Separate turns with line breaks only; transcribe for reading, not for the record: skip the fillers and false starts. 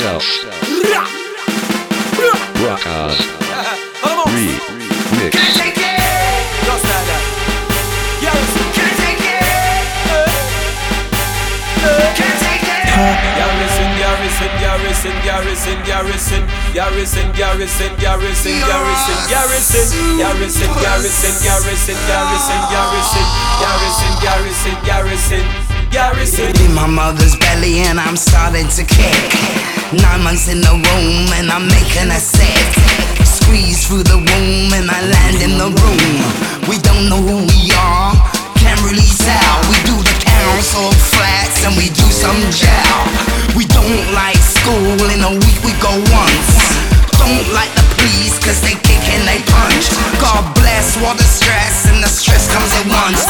yourself. Rockers. Remix.
Can't take it. Just like that. Garrison. Can't take it. Can't take it. Garrison, Garrison, Garrison, Garrison, Garrison, Garrison, Garrison, Garrison, Garrison, Garrison, Garrison, Garrison, Garrison, Garrison, Garrison, Garrison, Garrison, Garrison.
In my mother's belly and I'm starting to kick. 9 months in the womb and I'm making a set. Squeeze through the womb and I land in the room. We don't know who we are, can't really tell. We do the council flats and we do some jail. We don't like school, in a week we go once. Don't like the police cause they kick and they punch. God bless, what the stress, and the stress comes at once.